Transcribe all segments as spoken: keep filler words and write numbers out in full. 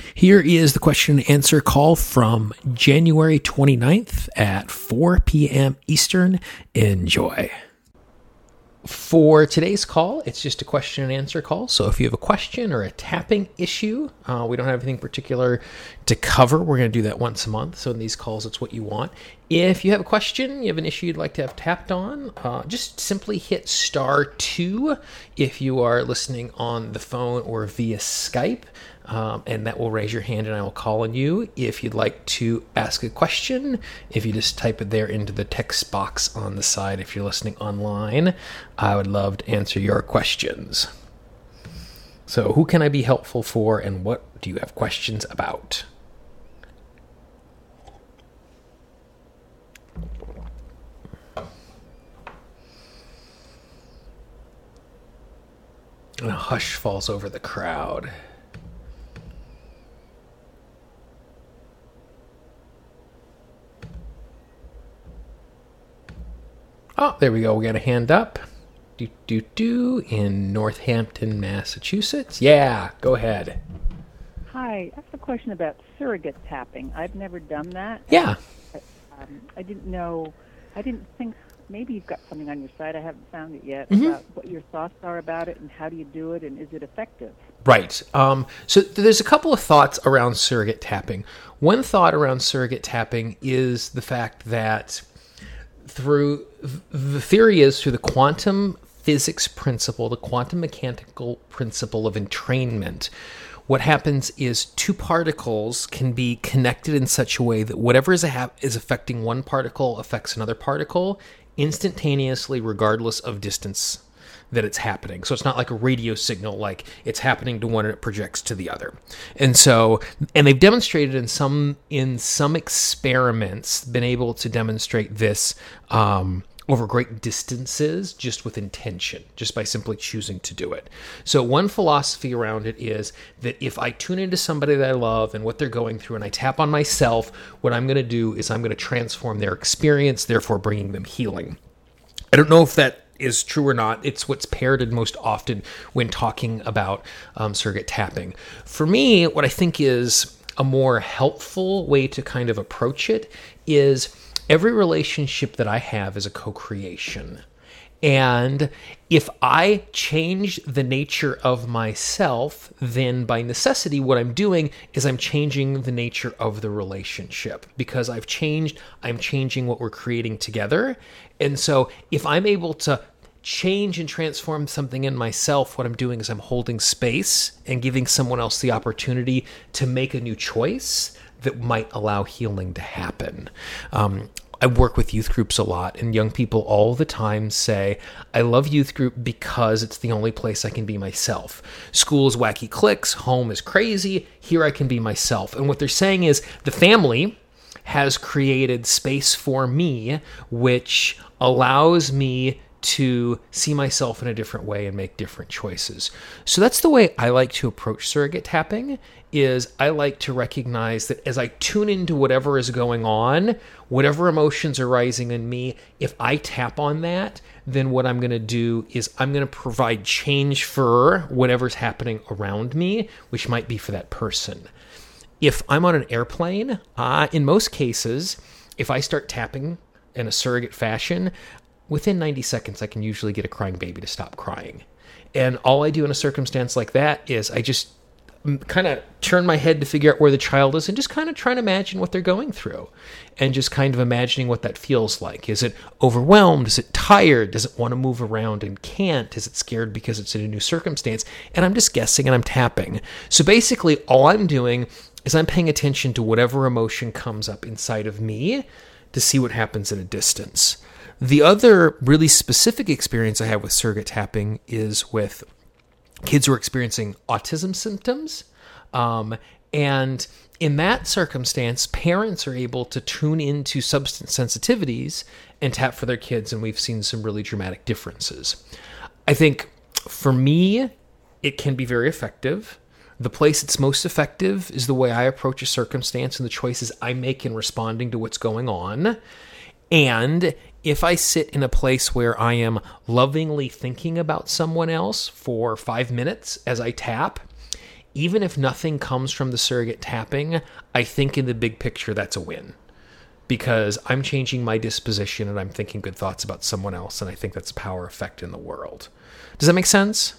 Here is the question and answer call from January twenty-ninth at four p.m. Eastern. Enjoy. For today's call, it's just a question and answer call. So if you have a question or a tapping issue, uh, we don't have anything particular to cover. We're going to do that once a month. So in these calls, it's what you want. If you have a question, you have an issue you'd like to have tapped on, uh, just simply hit star two if you are listening on the phone or via Skype. Um, and that will raise your hand and I will call on you. If you'd like to ask a question, if you just type it there into the text box on the side, if you're listening online, I would love to answer your questions. So who can I be helpful for and what do you have questions about? And a hush falls over the crowd. Oh, there we go. We got a hand up. Do, do, do, in Northampton, Massachusetts. Yeah, go ahead. Hi. I have a question about surrogate tapping. I've never done that. Yeah. Um, I didn't know, I didn't think, maybe you've got something on your site. I haven't found it yet, mm-hmm. about what your thoughts are about it and how do you do it and is it effective? Right. Um, so there's a couple of thoughts around surrogate tapping. One thought around surrogate tapping is the fact that through the theory is through the quantum physics principle, the quantum mechanical principle of entrainment, what happens is two particles can be connected in such a way that whatever is, a, is affecting one particle affects another particle instantaneously, regardless of distance that it's happening. So it's not like a radio signal, like it's happening to one and it projects to the other. And so, and they've demonstrated in some in some experiments, been able to demonstrate this um, over great distances just with intention, just by simply choosing to do it. So one philosophy around it is that if I tune into somebody that I love and what they're going through and I tap on myself, what I'm going to do is I'm going to transform their experience, therefore bringing them healing. I don't know if that is true or not. It's what's parroted most often when talking about um, surrogate tapping. For me, what I think is a more helpful way to kind of approach it is every relationship that I have is a co-creation. And if I change the nature of myself, then by necessity, what I'm doing is I'm changing the nature of the relationship. Because I've changed, I'm changing what we're creating together. And so if I'm able to change and transform something in myself, what I'm doing is I'm holding space and giving someone else the opportunity to make a new choice that might allow healing to happen. Um, I work with youth groups a lot, and young people all the time say, I love youth group because it's the only place I can be myself. School is wacky cliques, home is crazy, here I can be myself. And what they're saying is the family has created space for me, which allows me to see myself in a different way and make different choices. So that's the way I like to approach surrogate tapping, is I like to recognize that as I tune into whatever is going on, whatever emotions are rising in me, if I tap on that, then what I'm going to do is I'm going to provide change for whatever's happening around me, which might be for that person. If I'm on an airplane, uh, in most cases, if I start tapping in a surrogate fashion, within ninety seconds, I can usually get a crying baby to stop crying. And all I do in a circumstance like that is I just kind of turn my head to figure out where the child is and just kind of try to imagine what they're going through and just kind of imagining what that feels like. Is it overwhelmed? Is it tired? Does it want to move around and can't? Is it scared because it's in a new circumstance? And I'm just guessing and I'm tapping. So basically all I'm doing is I'm paying attention to whatever emotion comes up inside of me to see what happens at a distance. The other really specific experience I have with surrogate tapping is with kids who are experiencing autism symptoms. Um, and in that circumstance, parents are able to tune into substance sensitivities and tap for their kids, and we've seen some really dramatic differences. I think for me, it can be very effective. The place it's most effective is the way I approach a circumstance and the choices I make in responding to what's going on. And if I sit in a place where I am lovingly thinking about someone else for five minutes as I tap, even if nothing comes from the surrogate tapping, I think in the big picture, that's a win. Because I'm changing my disposition and I'm thinking good thoughts about someone else. And I think that's a power effect in the world. Does that make sense?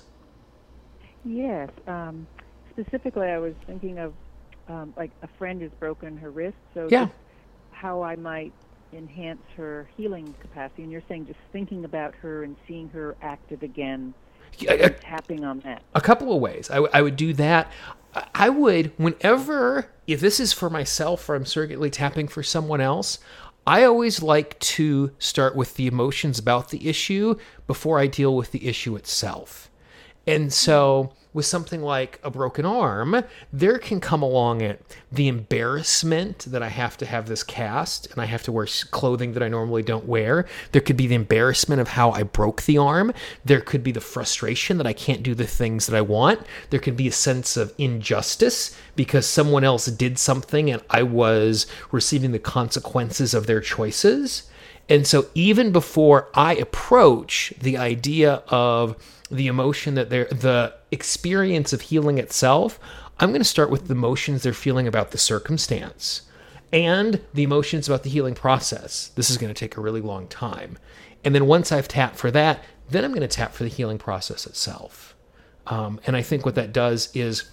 Yes. Um, specifically, I was thinking of um, like a friend has broken her wrist. So yeah. just how I might enhance her healing capacity. And you're saying just thinking about her and seeing her active again, a, a, tapping on that. A couple of ways. I, w- I would do that. I would, whenever, if this is for myself or I'm surrogately tapping for someone else, I always like to start with the emotions about the issue before I deal with the issue itself. And so with something like a broken arm, there can come along it the embarrassment that I have to have this cast and I have to wear clothing that I normally don't wear. There could be the embarrassment of how I broke the arm. There could be the frustration that I can't do the things that I want. There could be a sense of injustice because someone else did something and I was receiving the consequences of their choices. And so even before I approach the idea of the emotion that they're, the experience of healing itself, I'm going to start with the emotions they're feeling about the circumstance and the emotions about the healing process. This is going to take a really long time. And then once I've tapped for that, then I'm going to tap for the healing process itself. Um, and I think what that does is,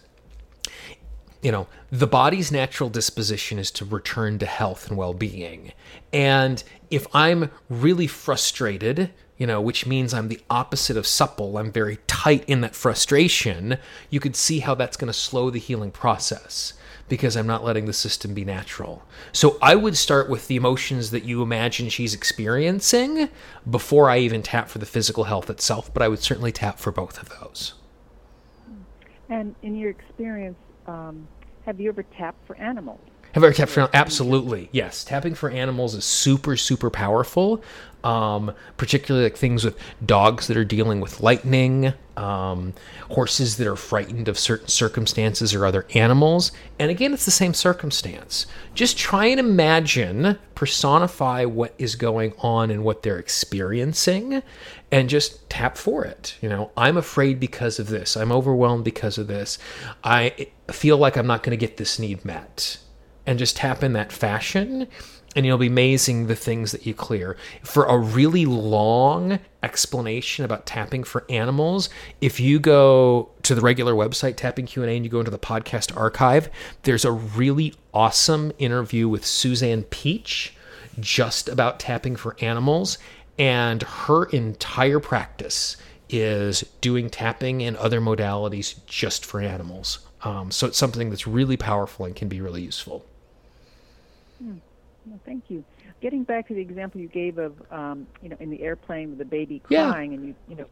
you know, the body's natural disposition is to return to health and well-being. And if I'm really frustrated, you know, which means I'm the opposite of supple, I'm very tight in that frustration, you could see how that's going to slow the healing process because I'm not letting the system be natural. So I would start with the emotions that you imagine she's experiencing before I even tap for the physical health itself, but I would certainly tap for both of those. And in your experience, um, have you ever tapped for animals? Have I ever tapped for Absolutely, yes. Tapping for animals is super, super powerful, um, particularly like things with dogs that are dealing with lightning, um, horses that are frightened of certain circumstances or other animals. And again, it's the same circumstance. Just try and imagine, personify what is going on and what they're experiencing, and just tap for it. You know, I'm afraid because of this. I'm overwhelmed because of this. I feel like I'm not going to get this need met. And just tap in that fashion, and you'll be amazing the things that you clear. For a really long explanation about tapping for animals, if you go to the regular website, Tapping Q and A, and you go into the podcast archive, there's a really awesome interview with Suzanne Peach just about tapping for animals, and her entire practice is doing tapping and other modalities just for animals. Um, so it's something that's really powerful and can be really useful. Hmm. Well, thank you. Getting back to the example you gave of, um, you know, in the airplane with the baby crying, yeah. and you, you know,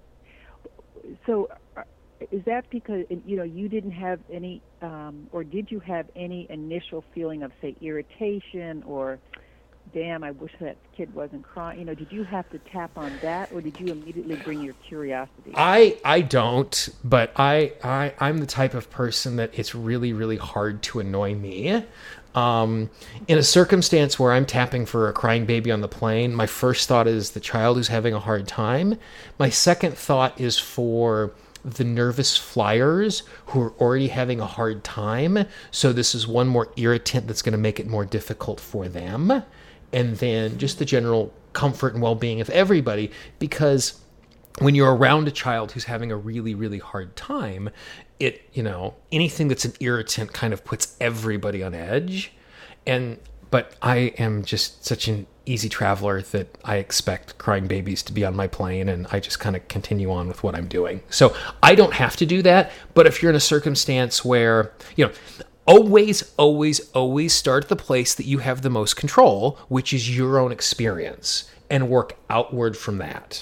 so uh, is that because, you know, you didn't have any, um, or did you have any initial feeling of, say, irritation or, damn, I wish that kid wasn't crying? You know, did you have to tap on that, or did you immediately bring your curiosity? I I don't, but I, I, I'm the type of person that it's really, really hard to annoy me. Um, in a circumstance where I'm tapping for a crying baby on the plane, my first thought is the child who's having a hard time. My second thought is for the nervous flyers who are already having a hard time. So this is one more irritant that's going to make it more difficult for them. And then just the general comfort and well-being of everybody, because when you're around a child who's having a really, really hard time, it, you know, anything that's an irritant kind of puts everybody on edge. And, but I am just such an easy traveler that I expect crying babies to be on my plane, and I just kind of continue on with what I'm doing. So I don't have to do that. But if you're in a circumstance where, you know, always, always, always start at the place that you have the most control, which is your own experience, and work outward from that.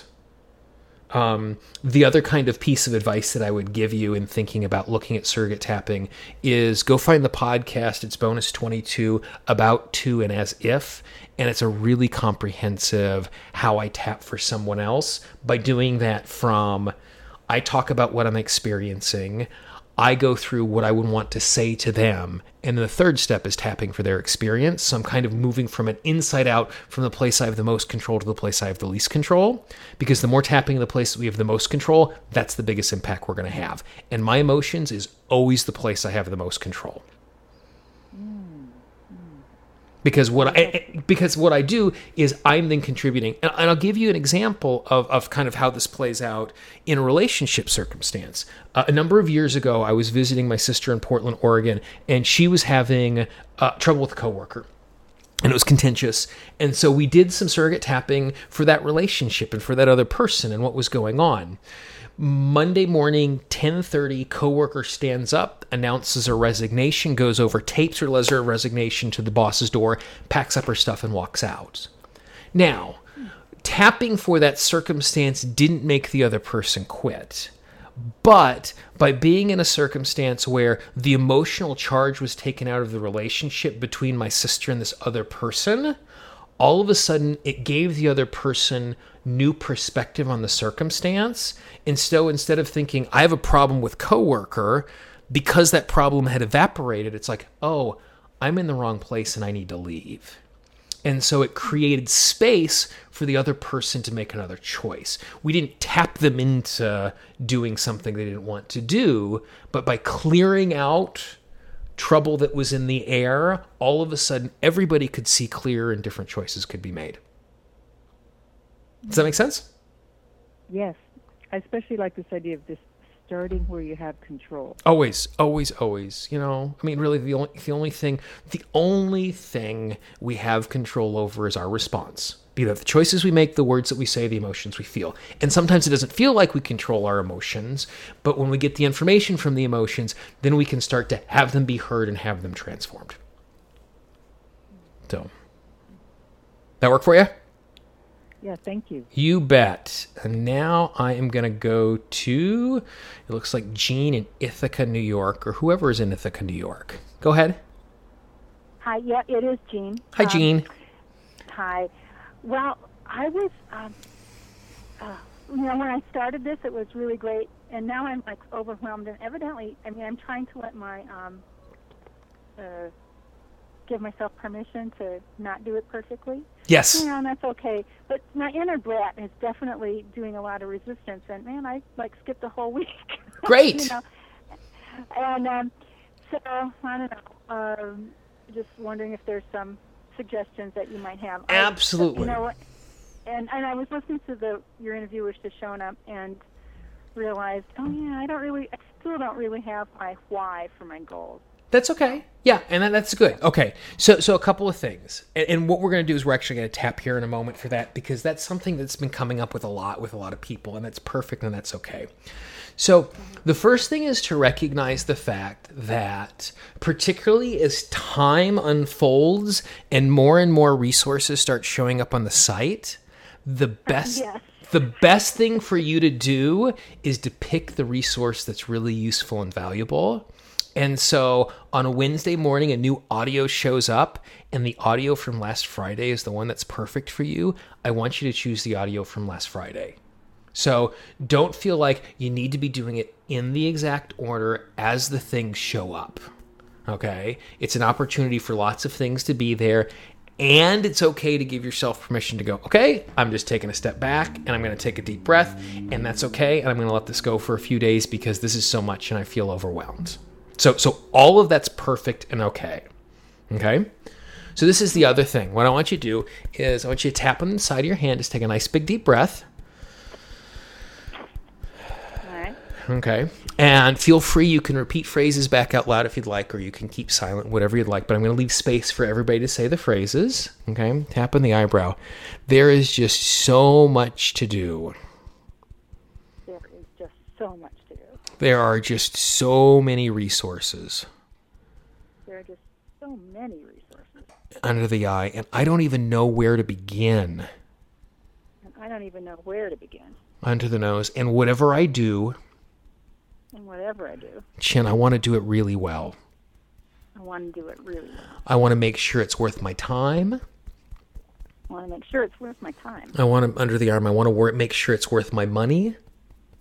Um, the other kind of piece of advice that I would give you in thinking about looking at surrogate tapping is go find the podcast. It's bonus twenty-two, about, to, and as if. And it's a really comprehensive how I tap for someone else by doing that from, I talk about what I'm experiencing. I go through what I would want to say to them. And then the third step is tapping for their experience. So I'm kind of moving from an inside out, from the place I have the most control to the place I have the least control. Because the more tapping in the place that we have the most control, that's the biggest impact we're going to have. And my emotions is always the place I have the most control. Because what I because what I do is I'm then contributing, and I'll give you an example of, of kind of how this plays out in a relationship circumstance. Uh, a number of years ago, I was visiting my sister in Portland, Oregon, and she was having uh, trouble with a coworker, and it was contentious. And so we did some surrogate tapping for that relationship and for that other person and what was going on. Monday morning, ten thirty, coworker stands up, announces her resignation, goes over, tapes her letter of resignation to the boss's door, packs up her stuff, and walks out. Now, tapping for that circumstance didn't make the other person quit. But by being in a circumstance where the emotional charge was taken out of the relationship between my sister and this other person, all of a sudden it gave the other person new perspective on the circumstance. And so instead of thinking, I have a problem with coworker, because that problem had evaporated, it's like, oh, I'm in the wrong place and I need to leave. And so it created space for the other person to make another choice. We didn't tap them into doing something they didn't want to do, but by clearing out trouble that was in the air, all of a sudden everybody could see clear and different choices could be made. Does that make sense? Yes. I especially like this idea of this starting where you have control. Always, always, always. You know, I mean, really, the only the only thing the only thing we have control over is our response. Be that the choices we make, the words that we say, the emotions we feel. And sometimes it doesn't feel like we control our emotions, but when we get the information from the emotions, then we can start to have them be heard and have them transformed. So, that work for you? Yeah, thank you. You bet. And now I am going to go to, it looks like Jean in Ithaca, New York, or whoever is in Ithaca, New York. Go ahead. Hi, yeah, it is Jean. Hi, um, Jean. Hi. Well, I was, um, uh, you know, when I started this, it was really great, and now I'm like overwhelmed. And evidently, I mean, I'm trying to let my, um, uh, give myself permission to not do it perfectly. Yes. You know, and that's okay. But my inner brat is definitely doing a lot of resistance, and man, I like skipped a whole week. Great. You know? And um, so I don't know. Um, just wondering if there's some suggestions that you might have. Absolutely. I, you know, and and I was listening to the your interview with Shoshona and realized, oh yeah, I don't really, I still don't really have my why for my goals. That's okay. Yeah, and that, that's good. Okay, so so a couple of things. And, and what we're going to do is we're actually going to tap here in a moment for that, because that's something that's been coming up with a lot with a lot of people, and that's perfect, and that's okay. So the first thing is to recognize the fact that particularly as time unfolds and more and more resources start showing up on the site, the best... Yes. The best thing for you to do is to pick the resource that's really useful and valuable. And so on a Wednesday morning, a new audio shows up, and the audio from last Friday is the one that's perfect for you. I want you to choose the audio from last Friday. So don't feel like you need to be doing it in the exact order as the things show up. Okay? It's an opportunity for lots of things to be there. And it's okay to give yourself permission to go, okay, I'm just taking a step back and I'm going to take a deep breath, and that's okay. And I'm going to let this go for a few days because this is so much and I feel overwhelmed. So so all of that's perfect and okay. Okay? So this is the other thing. What I want you to do is I want you to tap on the side of your hand. Just take a nice big deep breath. All right. Okay. And feel free. You can repeat phrases back out loud if you'd like, or you can keep silent, whatever you'd like. But I'm going to leave space for everybody to say the phrases. Okay. Tap on the eyebrow. There is just so much to do. There is just so much to do. There are just so many resources. There are just so many resources. Under the eye. And I don't even know where to begin. And I don't even know where to begin. Under the nose. And whatever I do... And whatever I do, Chin, I want to do it really well. I want to do it really well. I want to make sure it's worth my time. I want to make sure it's worth my time. I want to, under the arm, I want to work, make sure it's worth my money.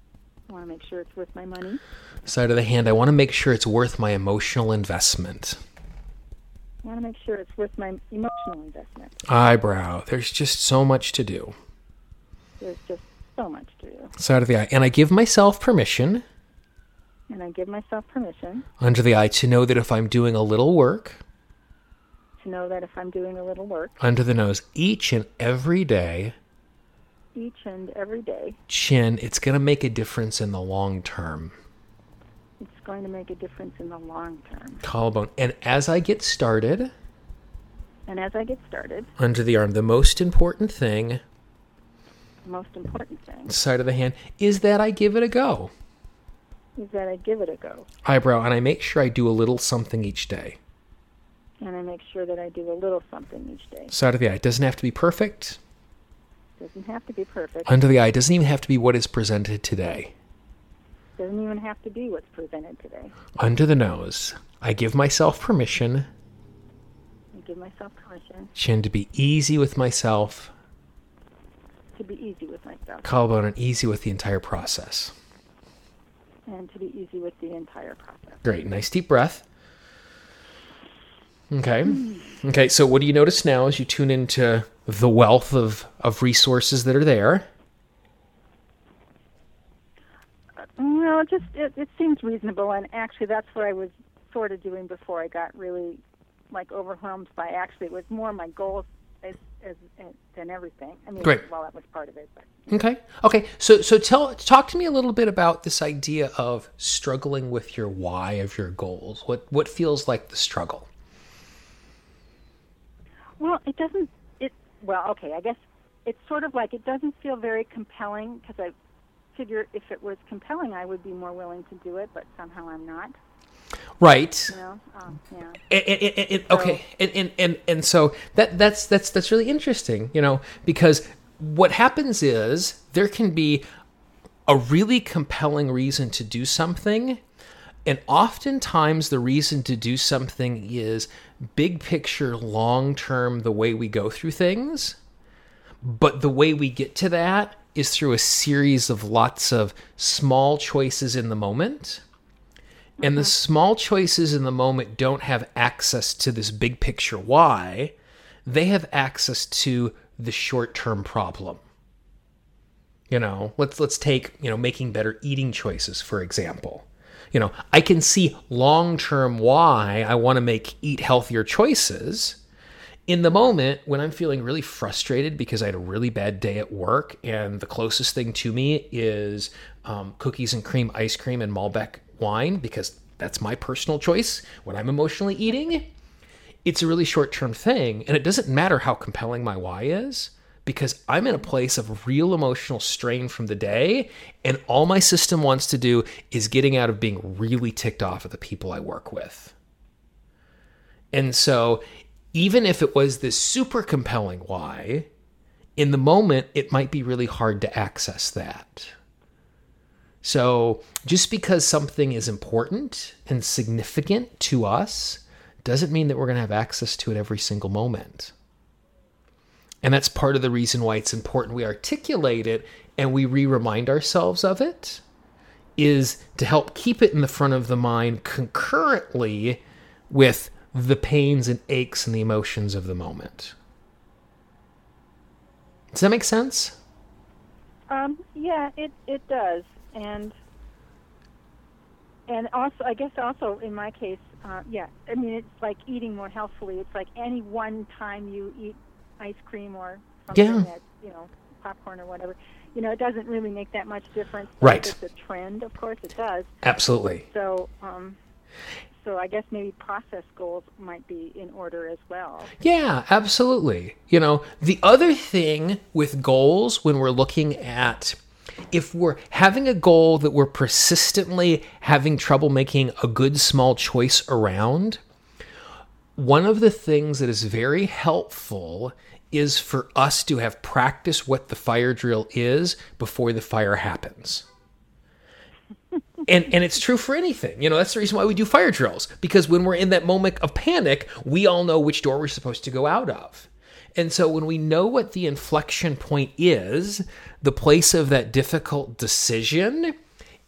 I want to make sure it's worth my money. Side of the hand, I want to make sure it's worth my emotional investment. I want to make sure it's worth my emotional investment. Eyebrow, there's just so much to do. There's just so much to do. Side of the eye, and I give myself permission. And I give myself permission. Under the eye, to know that if I'm doing a little work. To know that if I'm doing a little work. Under the nose, each and every day. Each and every day. Chin, it's going to make a difference in the long term. It's going to make a difference in the long term. Collarbone. And as I get started. And as I get started. Under the arm, the most important thing. The most important thing. Side of the hand, is that I give it a go. Is that I give it a go. Eyebrow, and I make sure I do a little something each day. And I make sure that I do a little something each day. Side of the eye, it doesn't have to be perfect. Doesn't have to be perfect. Under the eye, it doesn't even have to be what is presented today. Doesn't even have to be what's presented today. Under the nose, I give myself permission. I give myself permission. Chin, to be easy with myself. To be easy with myself. Collarbone, and easy with the entire process. And to be easy with the entire process. Great. Nice deep breath. Okay. Okay, so what do you notice now as you tune into the wealth of, of resources that are there? Well, it just it, it seems reasonable, and actually that's what I was sort of doing before I got really like overwhelmed by. Actually, it was more my goals as, as, as than everything. I mean, Great. Well, that was part of it. But. Okay. Okay. So so tell talk to me a little bit about this idea of struggling with your why of your goals. What what feels like the struggle? Well, it doesn't. It well, okay. I guess it's sort of like it doesn't feel very compelling because I figure if it was compelling, I would be more willing to do it, but somehow I'm not. Right. You know? Um, yeah. And, and, and, okay. And, and and and so that that's that's that's really interesting. You know, because what happens is there can be a really compelling reason to do something. And oftentimes the reason to do something is big picture, long term, the way we go through things. But the way we get to that is through a series of lots of small choices in the moment. And mm-hmm. the small choices in the moment don't have access to this big picture why. They have access to the short-term problem. You know, let's let's take, you know, making better eating choices, for example. You know, I can see long-term why I want to make eat healthier choices. In the moment, when I'm feeling really frustrated because I had a really bad day at work and the closest thing to me is um, cookies and cream ice cream and Malbec wine, because that's my personal choice when I'm emotionally eating, it's a really short-term thing. And it doesn't matter how compelling my why is, because I'm in a place of real emotional strain from the day, and all my system wants to do is getting out of being really ticked off at the people I work with. And so even if it was this super compelling why, in the moment, it might be really hard to access that. So just because something is important and significant to us doesn't mean that we're going to have access to it every single moment. And that's part of the reason why it's important we articulate it and we re-remind ourselves of it, is to help keep it in the front of the mind concurrently with the pains and aches and the emotions of the moment. Does that make sense? Um, yeah, it, it does. And and also, I guess also in my case, uh, yeah, I mean, it's like eating more healthfully. It's like any one time you eat ice cream or something yeah. that, you know, popcorn or whatever, you know, it doesn't really make that much difference. Right. If it's a trend, of course it does. Absolutely. So, um, so I guess maybe process goals might be in order as well. Yeah, absolutely. You know, the other thing with goals when we're looking at, if we're having a goal that we're persistently having trouble making a good small choice around, one of the things that is very helpful is for us to have practiced what the fire drill is before the fire happens. And and it's true for anything. You know, that's the reason why we do fire drills. Because when we're in that moment of panic, we all know which door we're supposed to go out of. And so when we know what the inflection point is, the place of that difficult decision,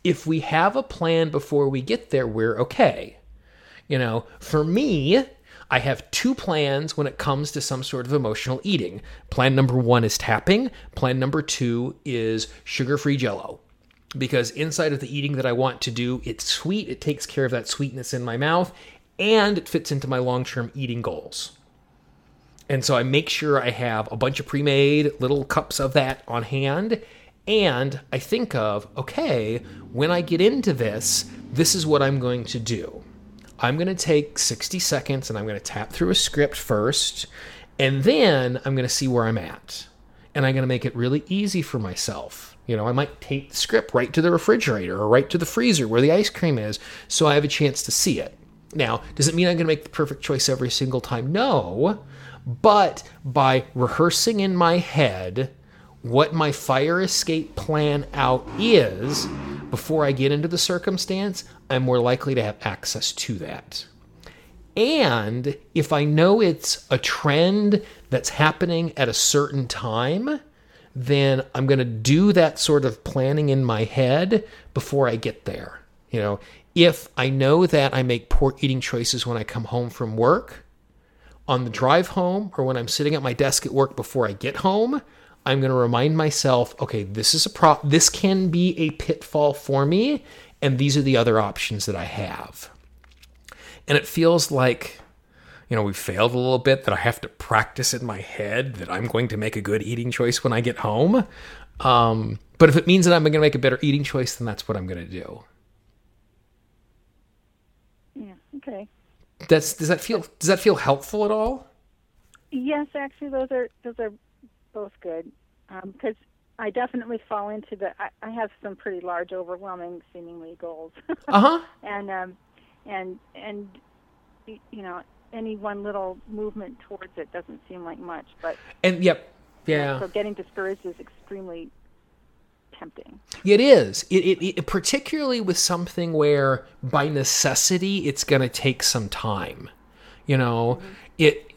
if we have a plan before we get there, we're okay. You know, for me, I have two plans when it comes to some sort of emotional eating. Plan number one is tapping. Plan number two is sugar-free Jell-O. Because inside of the eating that I want to do, it's sweet, it takes care of that sweetness in my mouth, and it fits into my long-term eating goals. And so I make sure I have a bunch of pre-made little cups of that on hand, and I think of, okay, when I get into this, this is what I'm going to do. I'm going to take sixty seconds and I'm going to tap through a script first, and then I'm going to see where I'm at. And I'm going to make it really easy for myself. You know, I might take the script right to the refrigerator or right to the freezer where the ice cream is so I have a chance to see it. Now, does it mean I'm going to make the perfect choice every single time? No. But by rehearsing in my head what my fire escape plan out is before I get into the circumstance, I'm more likely to have access to that. And if I know it's a trend that's happening at a certain time, then I'm going to do that sort of planning in my head before I get there. You know, if I know that I make poor eating choices when I come home from work, on the drive home, or when I'm sitting at my desk at work before I get home, I'm going to remind myself, okay, this is a pro- this can be a pitfall for me, and these are the other options that I have. And it feels like, you know, we failed a little bit, that I have to practice in my head that I'm going to make a good eating choice when I get home. Um, but if it means that I'm going to make a better eating choice, then that's what I'm going to do. Yeah. Okay. That's does that feel does that feel helpful at all? Yes, actually, those are those are both good, because um, I definitely fall into the. I, I have some pretty large, overwhelming, seemingly goals. uh huh. And um, and and you know, any one little movement towards it doesn't seem like much, but and yep, yeah. So getting discouraged is extremely tempting. It is. It, it, it particularly with something where by necessity it's going to take some time. You know, mm-hmm. it.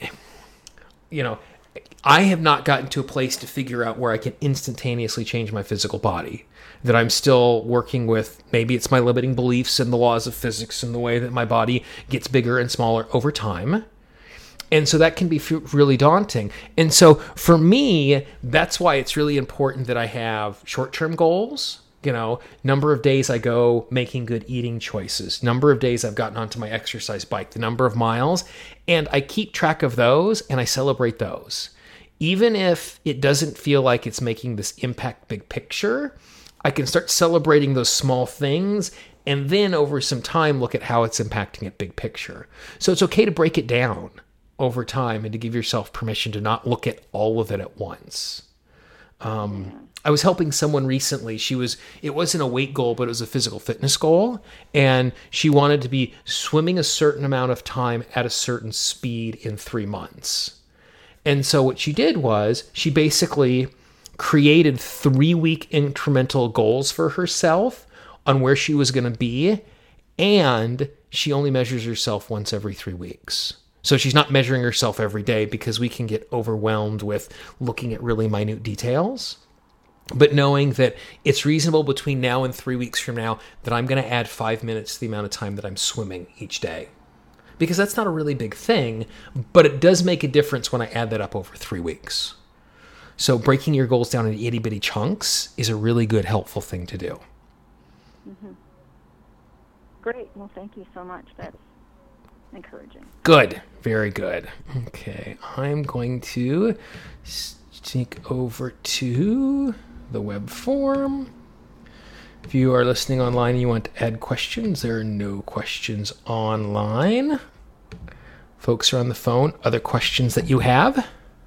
You know, I have not gotten to a place to figure out where I can instantaneously change my physical body. That I'm still working with. Maybe it's my limiting beliefs and the laws of physics and the way that my body gets bigger and smaller over time. And so that can be f- really daunting. And so for me, that's why it's really important that I have short-term goals. You know, number of days I go making good eating choices, number of days I've gotten onto my exercise bike, the number of miles, and I keep track of those and I celebrate those. Even if it doesn't feel like it's making this impact big picture, I can start celebrating those small things and then over some time look at how it's impacting it big picture. So it's okay to break it down over time and to give yourself permission to not look at all of it at once. Um, I was helping someone recently. She was, it wasn't a weight goal, but it was a physical fitness goal. And she wanted to be swimming a certain amount of time at a certain speed in three months. And so what she did was she basically created three week incremental goals for herself on where she was going to be. And she only measures herself once every three weeks. So she's not measuring herself every day because we can get overwhelmed with looking at really minute details. But knowing that it's reasonable between now and three weeks from now that I'm going to add five minutes to the amount of time that I'm swimming each day. Because that's not a really big thing, but it does make a difference when I add that up over three weeks. So breaking your goals down into itty bitty chunks is a really good, helpful thing to do. Mm-hmm. Great. Well, thank you so much. That's encouraging. Good. Very good. Okay. I'm going to sneak over to the web form. If you are listening online and you want to add questions, there are no questions online. Folks are on the phone. Other questions that you have?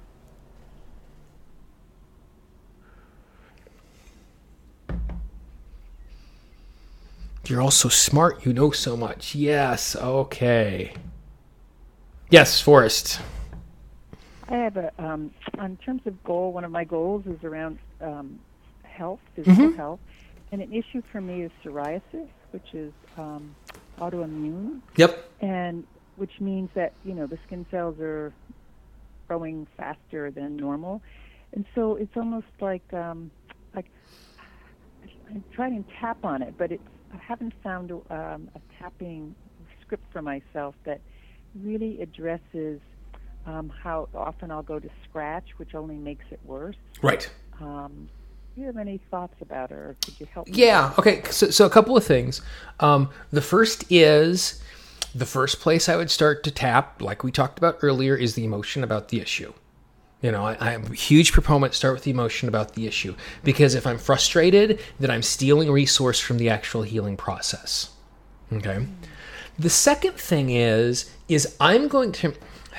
You're all so smart. You know so much. Yes. Okay. Yes, Forrest. I have a, um, in terms of goal, one of my goals is around um, health, physical mm-hmm. health. And an issue for me is psoriasis, which is um, autoimmune. Yep. And which means that, you know, the skin cells are growing faster than normal. And so it's almost like, um, like I try and tap on it, but it's I haven't found um, a tapping script for myself that really addresses um, how often I'll go to scratch, which only makes it worse. Right. Um, do you have any thoughts about it, or could you help me? Yeah. Okay. So, so a couple of things. Um, the first is the first place I would start to tap, like we talked about earlier, is the emotion about the issue. You know, I, I'm a huge proponent, start with the emotion about the issue. Because if I'm frustrated, then I'm stealing resource from the actual healing process. Okay? Mm. The second thing is, is I'm going to...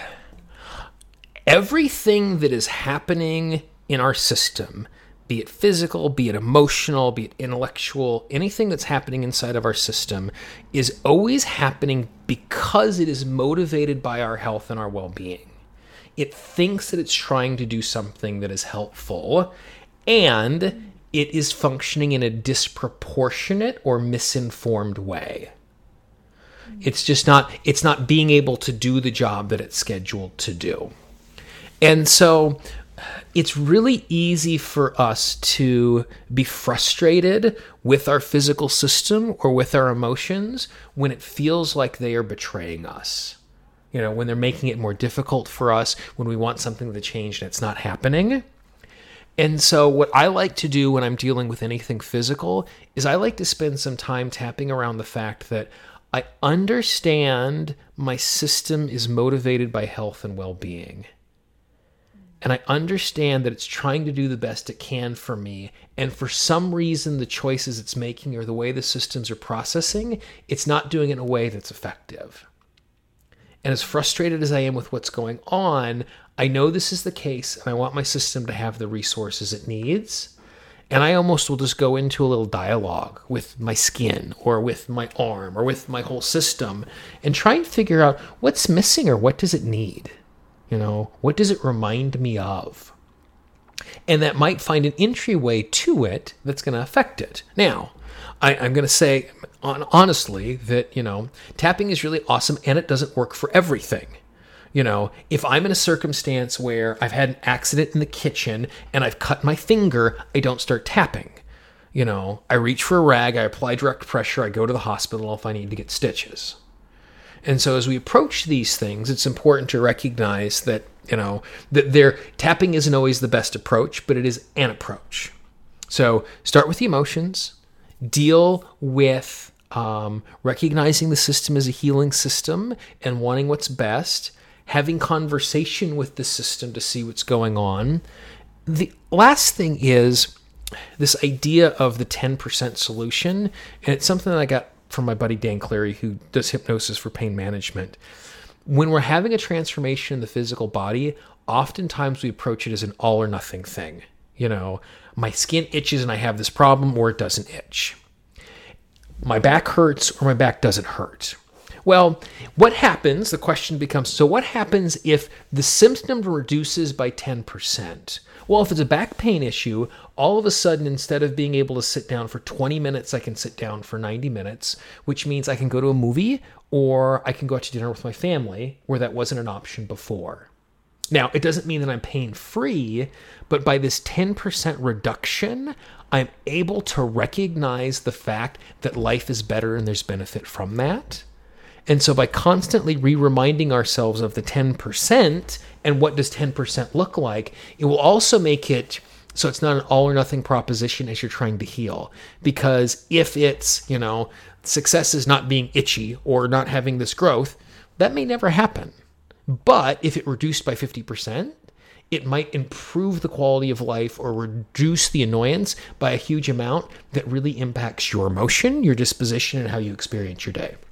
Everything that is happening in our system, be it physical, be it emotional, be it intellectual, anything that's happening inside of our system is always happening because it is motivated by our health and our well-being. It thinks that it's trying to do something that is helpful, and it is functioning in a disproportionate or misinformed way. It's just not, it's not being able to do the job that it's scheduled to do. And so it's really easy for us to be frustrated with our physical system or with our emotions when it feels like they are betraying us. You know, when they're making it more difficult for us, when we want something to change and it's not happening. And so what I like to do when I'm dealing with anything physical is I like to spend some time tapping around the fact that I understand my system is motivated by health and well-being. And I understand that it's trying to do the best it can for me. And for some reason, the choices it's making or the way the systems are processing, it's not doing it in a way that's effective. And as frustrated as I am with what's going on, I know this is the case, and I want my system to have the resources it needs. And I almost will just go into a little dialogue with my skin or with my arm or with my whole system and try and figure out what's missing or what does it need. You know, what does it remind me of? And that might find an entryway to it that's going to affect it. Now, I, I'm going to say on, honestly that, you know, tapping is really awesome and it doesn't work for everything. You know, if I'm in a circumstance where I've had an accident in the kitchen and I've cut my finger, I don't start tapping. You know, I reach for a rag, I apply direct pressure, I go to the hospital if I need to get stitches. And so as we approach these things, it's important to recognize that, you know, that their tapping isn't always the best approach, but it is an approach. So start with the emotions, deal with um, recognizing the system as a healing system and wanting what's best, having conversation with the system to see what's going on. The last thing is this idea of the ten percent solution, and it's something that I got from my buddy Dan Clary, who does hypnosis for pain management. When we're having a transformation in the physical body, oftentimes we approach it as an all or nothing thing. You know, my skin itches and I have this problem, or it doesn't itch. My back hurts or my back doesn't hurt. Well, what happens, the question becomes, so what happens if the symptom reduces by ten percent? Well, if it's a back pain issue, all of a sudden, instead of being able to sit down for twenty minutes, I can sit down for ninety minutes, which means I can go to a movie or I can go out to dinner with my family, where that wasn't an option before. Now, it doesn't mean that I'm pain-free, but by this ten percent reduction, I'm able to recognize the fact that life is better and there's benefit from that. And so by constantly re-reminding ourselves of the ten percent and what does ten percent look like, it will also make it so it's not an all or nothing proposition as you're trying to heal. Because if it's, you know, success is not being itchy or not having this growth, that may never happen. But if it reduced by fifty percent, it might improve the quality of life or reduce the annoyance by a huge amount that really impacts your emotion, your disposition, and how you experience your day.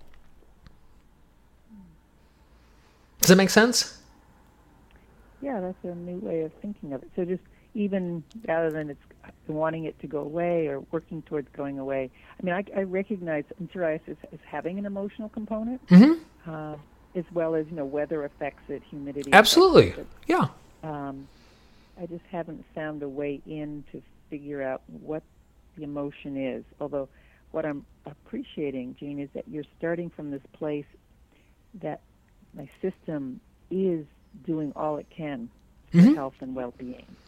Does that make sense? Yeah, that's a new way of thinking of it. So just even rather than it's wanting it to go away or working towards going away, I mean, I, I recognize psoriasis as having an emotional component, mm-hmm. uh, as well as, you know, weather affects it, humidity. Absolutely, affects it. yeah. Um, I just haven't found a way in to figure out what the emotion is. Although what I'm appreciating, Jean, is that you're starting from this place that my system is doing all it can for mm-hmm. health and well-being.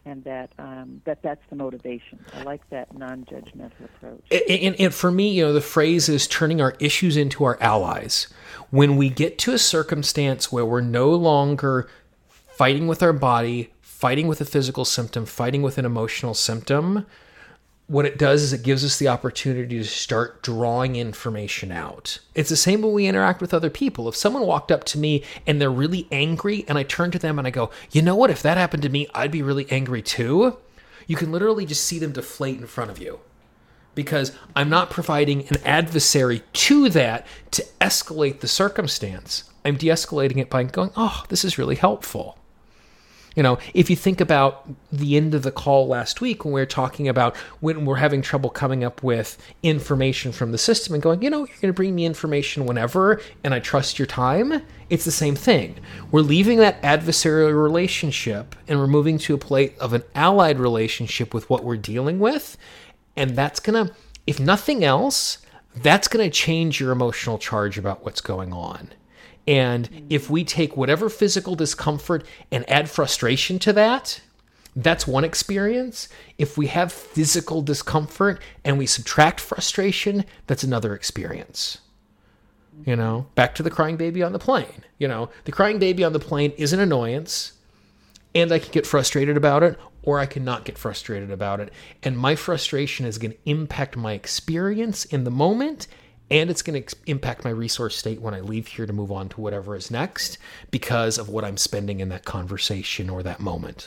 and that um, that that's the motivation. I like that non-judgmental approach. And, and, and for me, you know, the phrase is turning our issues into our allies. When we get to a circumstance where we're no longer fighting with our body, fighting with a physical symptom, fighting with an emotional symptom, what it does is it gives us the opportunity to start drawing information out. It's the same when we interact with other people. If someone walked up to me and they're really angry and I turn to them and I go, you know what, if that happened to me, I'd be really angry too. You can literally just see them deflate in front of you because I'm not providing an adversary to that to escalate the circumstance. I'm de-escalating it by going, oh, this is really helpful. You know, if you think about the end of the call last week when we were talking about when we're having trouble coming up with information from the system and going, you know, you're going to bring me information whenever, and I trust your time. It's the same thing. We're leaving that adversarial relationship and we're moving to a place of an allied relationship with what we're dealing with. And that's going to, if nothing else, that's going to change your emotional charge about what's going on. And if we take whatever physical discomfort and add frustration to that, that's one experience. If we have physical discomfort and we subtract frustration, that's another experience. You know, back to the crying baby on the plane. You know, the crying baby on the plane is an annoyance, and I can get frustrated about it, or I cannot get frustrated about it. And my frustration is going to impact my experience in the moment, and it's going to ex- impact my resource state when I leave here to move on to whatever is next because of what I'm spending in that conversation or that moment.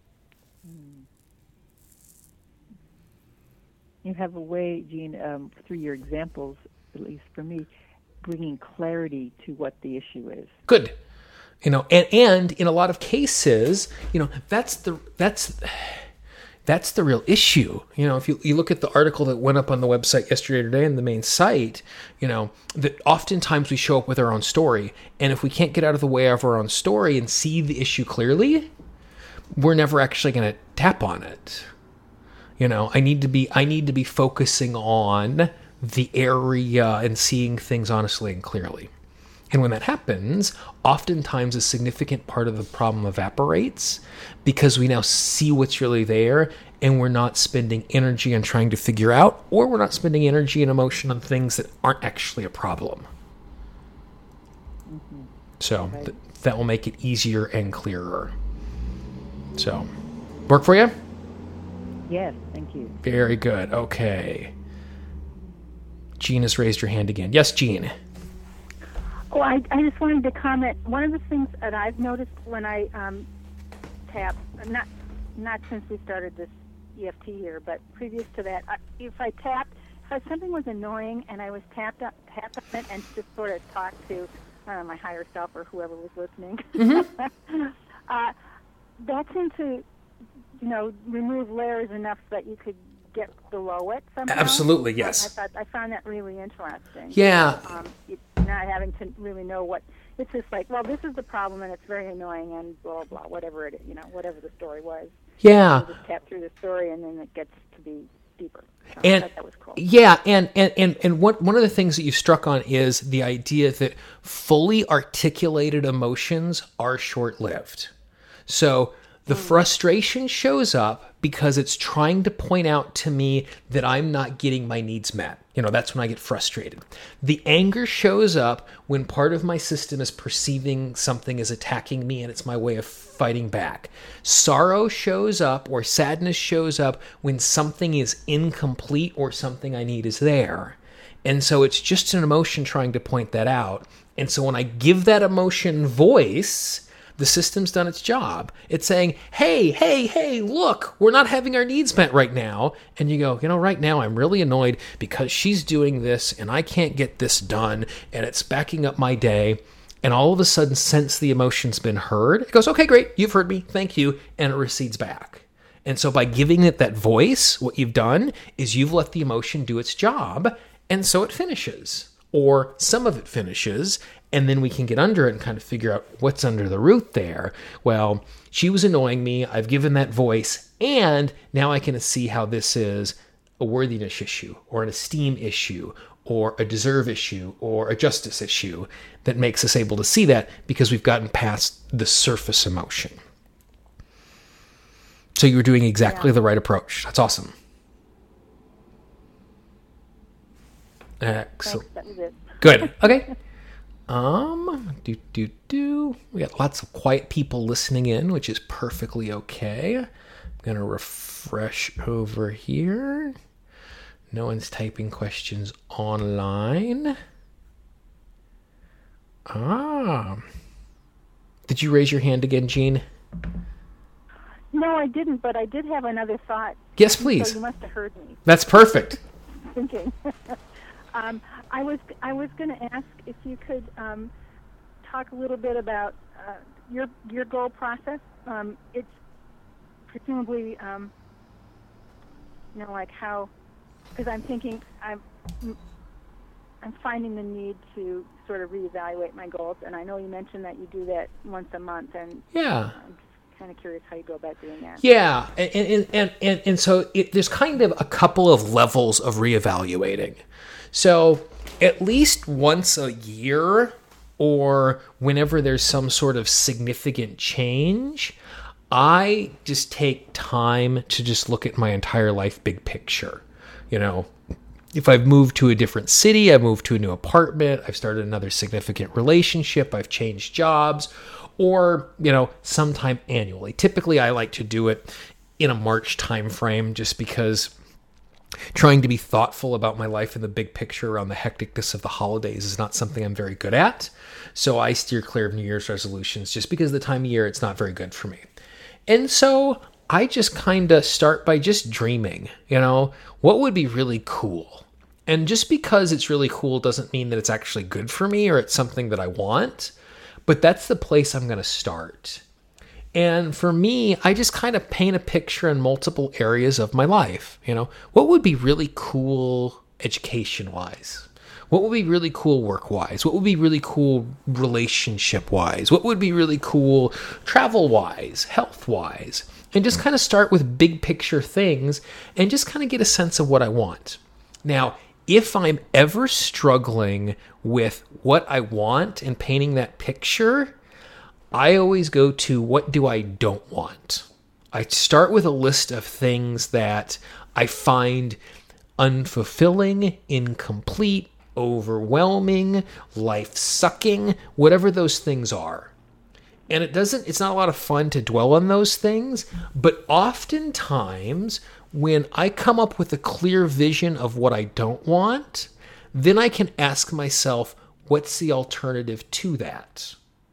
You have a way, Jean, um, through your examples, at least for me, bringing clarity to what the issue is. Good. You know, and, and in a lot of cases, you know, that's the, that's, That's the real issue. You know, if you, you look at the article that went up on the website yesterday or today in the main site, you know, that oftentimes we show up with our own story. And if we can't get out of the way of our own story and see the issue clearly, we're never actually going to tap on it. You know, I need to be, I need to be focusing on the area and seeing things honestly and clearly. And when that happens, oftentimes a significant part of the problem evaporates because we now see what's really there and we're not spending energy on trying to figure out, or we're not spending energy and emotion on things that aren't actually a problem. Mm-hmm. So th- that will make it easier and clearer. So, work for you? Yes, thank you. Very good. Okay. Jean has raised her hand again. Yes, Jean. Oh, I, I just wanted to comment. One of the things that I've noticed when I um, tap, not not since we started this E F T here, but previous to that, I, if I tapped, if something was annoying and I was tapped up, tapped on it and just sort of talked to uh, my higher self or whoever was listening, mm-hmm. uh, that seemed to, you know, remove layers enough that you could get below it somehow. Absolutely, yes. I thought I found that really interesting. Yeah. Um, it, not having to really know what it's just like. Well, this is the problem, and it's very annoying, and blah blah, whatever it is, you know, whatever the story was. Yeah. You just tap through the story, and then it gets to be deeper. So and I thought that was cool. Yeah, and and and and what one of the things that you struck on is the idea that fully articulated emotions are short-lived. So the mm. frustration shows up because it's trying to point out to me that I'm not getting my needs met. You know, that's when I get frustrated. The anger shows up when part of my system is perceiving something as attacking me and it's my way of fighting back. Sorrow shows up or sadness shows up when something is incomplete or something I need is there. And so it's just an emotion trying to point that out. And so when I give that emotion voice, the system's done its job. It's saying, hey, hey, hey, look, we're not having our needs met right now. And you go, you know, right now I'm really annoyed because she's doing this and I can't get this done and it's backing up my day. And all of a sudden, since the emotion's been heard, it goes, okay, great, you've heard me, thank you, and it recedes back. And so by giving it that voice, what you've done is you've let the emotion do its job, and so it finishes. Or some of it finishes, and then we can get under it and kind of figure out what's under the root there. Well, she was annoying me. I've given that voice, and now I can see how this is a worthiness issue or an esteem issue or a deserve issue or a justice issue that makes us able to see that because we've gotten past the surface emotion. So you were doing exactly Yeah. the right approach. That's awesome. Excellent. Thanks. That was it. Good. Okay. Um, do, do, do. We got lots of quiet people listening in, which is perfectly okay. I'm going to refresh over here. No one's typing questions online. Ah. Did you raise your hand again, Jean? No, I didn't, but I did have another thought. Yes, please. So you must have heard me That's perfect. thinking. um, I was I was going to ask if you could um, talk a little bit about uh, your your goal process. Um, it's presumably, um, you know, like how, because I'm thinking I'm I'm finding the need to sort of reevaluate my goals, and I know you mentioned that you do that once a month, and Yeah. I'm just kind of curious how you go about doing that. Yeah, and and and and, and so it, there's kind of a couple of levels of reevaluating. So at least once a year, or whenever there's some sort of significant change, I just take time to just look at my entire life big picture. You know, if I've moved to a different city, I've moved to a new apartment, I've started another significant relationship, I've changed jobs, or, you know, sometime annually. Typically, I like to do it in a March time frame just because trying to be thoughtful about my life in the big picture around the hecticness of the holidays is not something I'm very good at. So I steer clear of New Year's resolutions just because the time of year, it's not very good for me. And so I just kind of start by just dreaming, you know, what would be really cool? And just because it's really cool doesn't mean that it's actually good for me or it's something that I want, but that's the place I'm going to start. And for me, I just kind of paint a picture in multiple areas of my life. You know, what would be really cool education-wise? What would be really cool work-wise? What would be really cool relationship-wise? What would be really cool travel-wise, health-wise? And just kind of start with big picture things and just kind of get a sense of what I want. Now, if I'm ever struggling with what I want and painting that picture, I always go to what do I don't want. I start with a list of things that I find unfulfilling, incomplete, overwhelming, life-sucking, whatever those things are. And it doesn't, it's not a lot of fun to dwell on those things, but oftentimes when I come up with a clear vision of what I don't want, then I can ask myself, what's the alternative to that?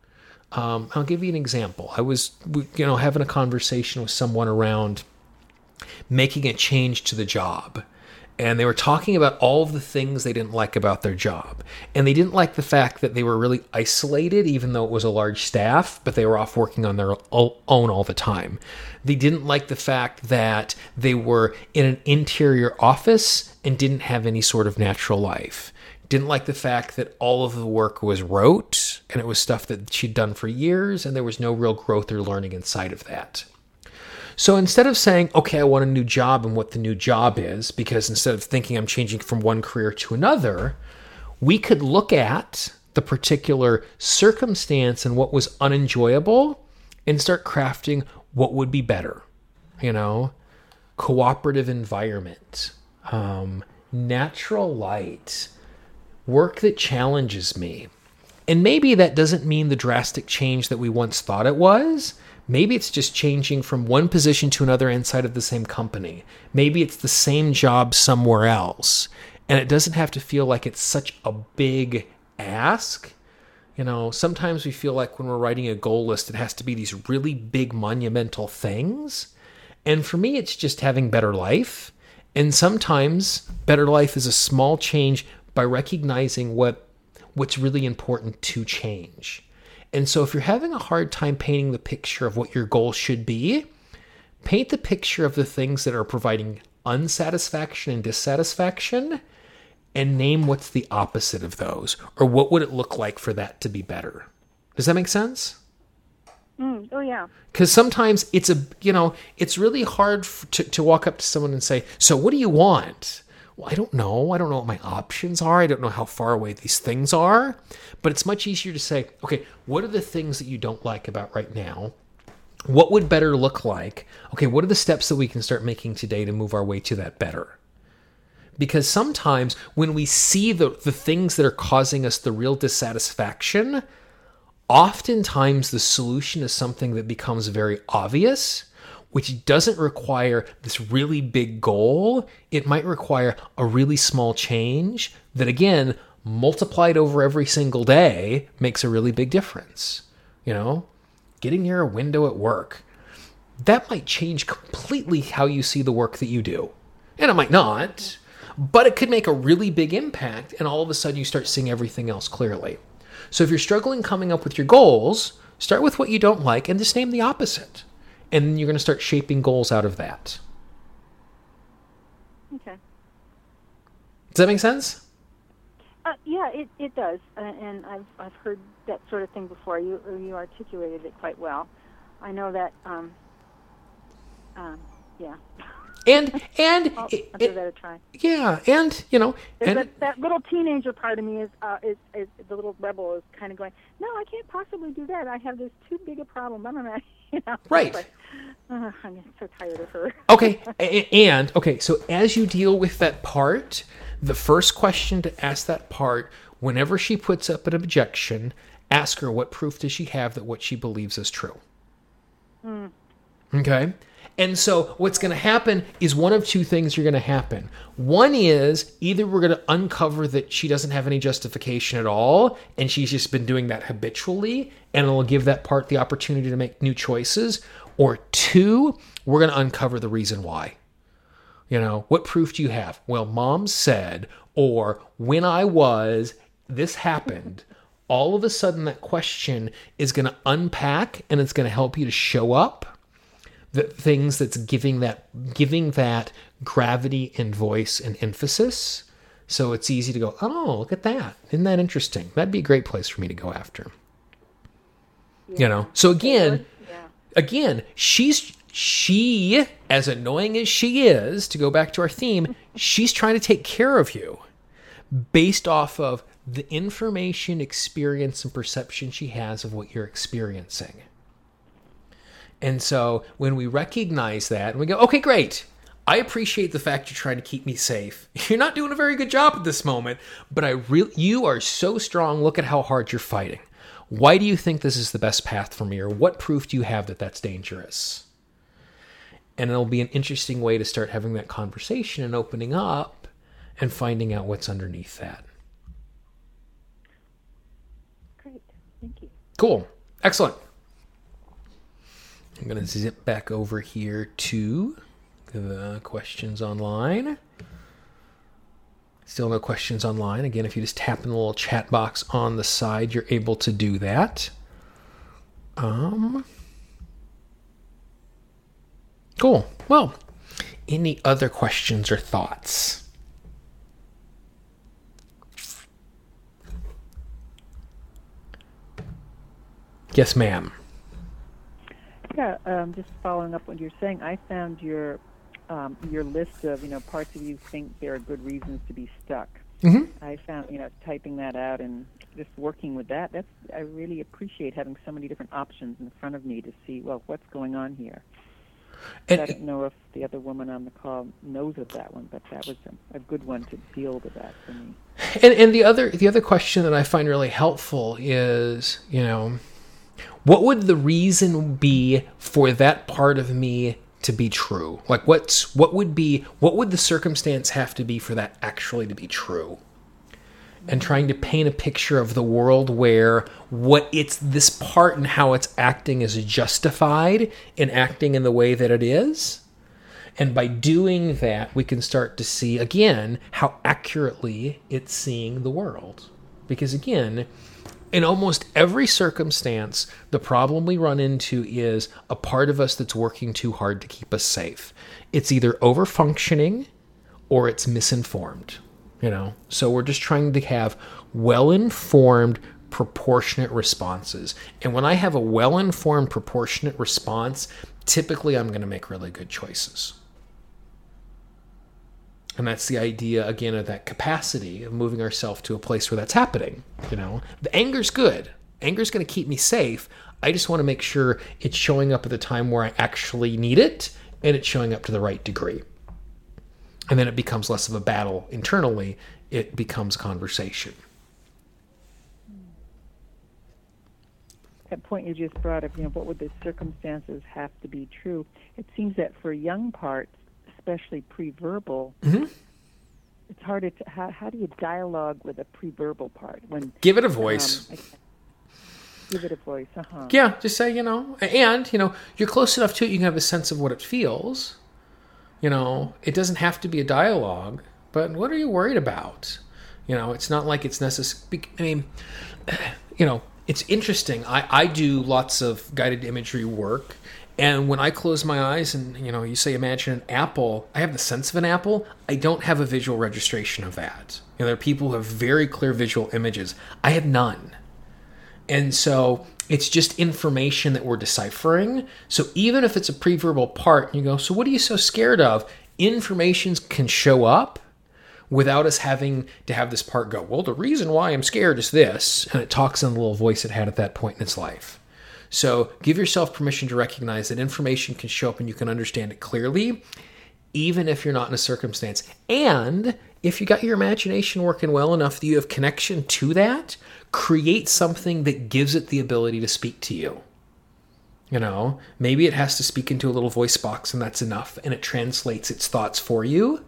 Um, I'll give you an example. I was, you know, having a conversation with someone around making a change to the job. And they were talking about all of the things they didn't like about their job. And they didn't like the fact that they were really isolated, even though it was a large staff, but they were off working on their own all the time. They didn't like the fact that they were in an interior office and didn't have any sort of natural life. Didn't like the fact that all of the work was rote, and it was stuff that she'd done for years, and there was no real growth or learning inside of that. So instead of saying, okay, I want a new job and what the new job is, because instead of thinking I'm changing from one career to another, we could look at the particular circumstance and what was unenjoyable and start crafting what would be better. You know, cooperative environment, um, natural light, work that challenges me. And maybe that doesn't mean the drastic change that we once thought it was. Maybe it's just changing from one position to another inside of the same company. Maybe it's the same job somewhere else. And it doesn't have to feel like it's such a big ask. You know, sometimes we feel like when we're writing a goal list, it has to be these really big monumental things. And for me, it's just having better life. And sometimes better life is a small change by recognizing what what's really important to change. And so if you're having a hard time painting the picture of what your goal should be, paint the picture of the things that are providing unsatisfaction and dissatisfaction, and name what's the opposite of those, or what would it look like for that to be better. Does that make sense? Mm, oh, yeah. Because sometimes it's a, you know, it's really hard to, to walk up to someone and say, so what do you want? Well, I don't know. I don't know what my options are. I don't know how far away these things are. But it's much easier to say, okay, what are the things that you don't like about right now? What would better look like? Okay, what are the steps that we can start making today to move our way to that better? Because sometimes when we see the, the things that are causing us the real dissatisfaction, oftentimes the solution is something that becomes very obvious, which doesn't require this really big goal. It might require a really small change that, again, multiplied over every single day makes a really big difference. You know, getting near a window at work, that might change completely how you see the work that you do. And it might not, but it could make a really big impact, and all of a sudden you start seeing everything else clearly. So if you're struggling coming up with your goals, start with what you don't like and just name the opposite. And then you're going to start shaping goals out of that. Okay. Does that make sense? Uh, yeah, it, it does. Uh, and I've I've heard that sort of thing before. You you articulated it quite well. I know that, um, um, yeah. And, and, I'll, it, I'll give that a try. Yeah, and, you know. And, that, that little teenager part of me is, uh, is, is, the little rebel is kind of going, no, I can't possibly do that. I have this too big a problem. I'm not, you know. Right. Like, uh, I'm so tired of her. Okay, and, okay, so as you deal with that part, the first question to ask that part, whenever she puts up an objection, ask her what proof does she have that what she believes is true. Mm. Okay? And so what's going to happen is one of two things are going to happen. One is either we're going to uncover that she doesn't have any justification at all, and she's just been doing that habitually, and it'll give that part the opportunity to make new choices. Or two, we're going to uncover the reason why. You know, what proof do you have? Well, Mom said, or when I was, this happened. All of a sudden that question is going to unpack, and it's going to help you to show up the things that's giving that giving that gravity and voice and emphasis. So it's easy to go, oh, look at that. Isn't that interesting? That'd be a great place for me to go after. Yeah. You know? So again, yeah. again, she's she, as annoying as she is, to go back to our theme, she's trying to take care of you based off of the information, experience, and perception she has of what you're experiencing. And so when we recognize that and we go, okay, great. I appreciate the fact you're trying to keep me safe. You're not doing a very good job at this moment, but I really, you are so strong. Look at how hard you're fighting. Why do you think this is the best path for me? Or what proof do you have that that's dangerous? And it'll be an interesting way to start having that conversation and opening up and finding out what's underneath that. Great. Thank you. Cool. Excellent. I'm going to zip back over here to the questions online. Still no questions online. Again, if you just tap in the little chat box on the side, you're able to do that. Um, cool. Well, any other questions or thoughts? Yes, ma'am. Yeah, um, just following up what you're saying, I found your um, your list of, you know, parts of you think there are good reasons to be stuck. Mm-hmm. I found, you know, typing that out and just working with that, that's, I really appreciate having so many different options in front of me to see, well, what's going on here. And I don't know if the other woman on the call knows of that one, but that was a, a good one to deal with that for me. And, and the other the other question that I find really helpful is, you know, what would the reason be for that part of me to be true? Like, what's what would be what would the circumstance have to be for that actually to be true? And trying to paint a picture of the world where what it's this part and how it's acting is justified in acting in the way that it is. And by doing that, we can start to see again how accurately it's seeing the world. Because again, in almost every circumstance, the problem we run into is a part of us that's working too hard to keep us safe. It's either over-functioning or it's misinformed, you know? So we're just trying to have well-informed, proportionate responses. And when I have a well-informed, proportionate response, typically I'm going to make really good choices. And that's the idea, again, of that capacity of moving ourselves to a place where that's happening. You know, the anger's good. Anger's going to keep me safe. I just want to make sure it's showing up at the time where I actually need it, and it's showing up to the right degree. And then it becomes less of a battle internally. It becomes conversation. That point you just brought up, you know, what would the circumstances have to be true? It seems that for young parts, especially pre-verbal, mm-hmm. it's harder to, how, how do you dialogue with a pre-verbal part? When Give it a voice. Um, give it a voice, uh-huh. Yeah, just say, you know, and, you know, you're close enough to it, you can have a sense of what it feels. You know, it doesn't have to be a dialogue, but what are you worried about? You know, it's not like it's necessary. I mean, you know, it's interesting. I, I do lots of guided imagery work, and when I close my eyes and, you know, you say imagine an apple, I have the sense of an apple. I don't have a visual registration of that. You know, there are people who have very clear visual images. I have none. And so it's just information that we're deciphering. So even if it's a pre-verbal part, you go, so what are you so scared of? Information can show up without us having to have this part go, well, the reason why I'm scared is this. And it talks in the little voice it had at that point in its life. So give yourself permission to recognize that information can show up and you can understand it clearly, even if you're not in a circumstance. And if you got your imagination working well enough that you have connection to that, create something that gives it the ability to speak to you. You know, maybe it has to speak into a little voice box and that's enough, and it translates its thoughts for you.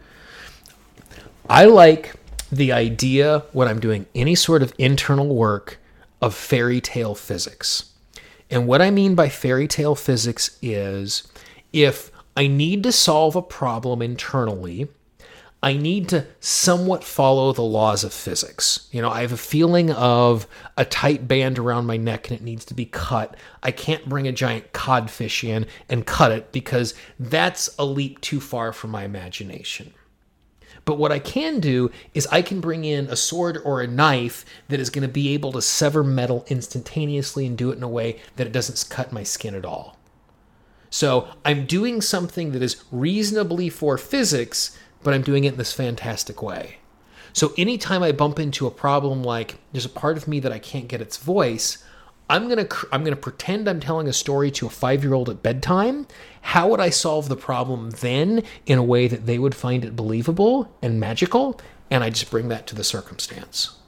I like the idea when I'm doing any sort of internal work of fairy tale physics. And what I mean by fairy tale physics is if I need to solve a problem internally, I need to somewhat follow the laws of physics. You know, I have a feeling of a tight band around my neck and it needs to be cut. I can't bring a giant codfish in and cut it because that's a leap too far from my imagination. But what I can do is I can bring in a sword or a knife that is going to be able to sever metal instantaneously and do it in a way that it doesn't cut my skin at all. So I'm doing something that is reasonably for physics, but I'm doing it in this fantastic way. So anytime I bump into a problem like there's a part of me that I can't get its voice, I'm going to I'm going to pretend I'm telling a story to a five-year-old at bedtime. How would I solve the problem then in a way that they would find it believable and magical? And I just bring that to the circumstance.